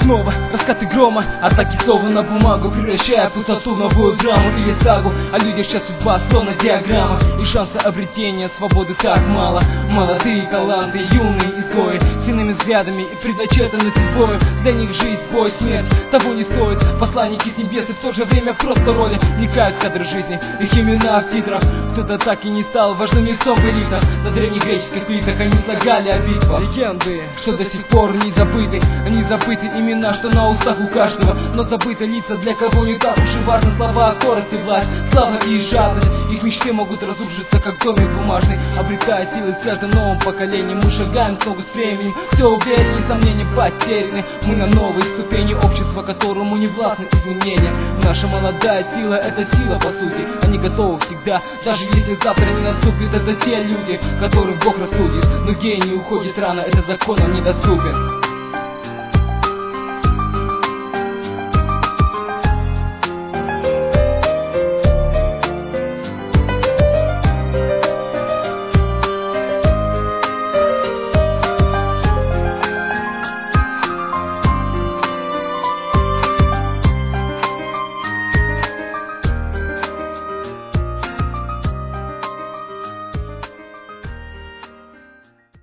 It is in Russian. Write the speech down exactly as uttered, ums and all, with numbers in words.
снова раскаты грома, атаки слова на бумагу, превращая пустоту в новую драму или сагу. О людях сейчас судьба словно диаграмма, и шанса обретения свободы так мало. Молодые таланты, юные изгои, сильными взглядами и предначертанной судьбой. Для них жизнь, бой, смерть того не стоит. Посланники с небес и в то же время просто роли. Мелькают кадры жизни, их имена в титрах. Кто-то так и не стал важным лицом в элитах. На древнегреческих плитах они слагали о битвах легенды, что до сих пор не забыты. Они забыты имена, что на устах у каждого, но забыты лица, для кого не так уж и важно. Слова, скорость и власть, слава и жадность. Их мечты могут разрушиться, как домик бумажный, обретая силы с каждым новым поколением. Мы шагаем с ногу с временем, все увереннее, сомнения потеряны. Мы на новой ступени общества, которому не властны изменения. Наша молодая сила — это сила по сути. Они готовы всегда, даже если завтра не наступит. Это те люди, которых Бог рассудит. Но гений уходит рано, это законом недоступен.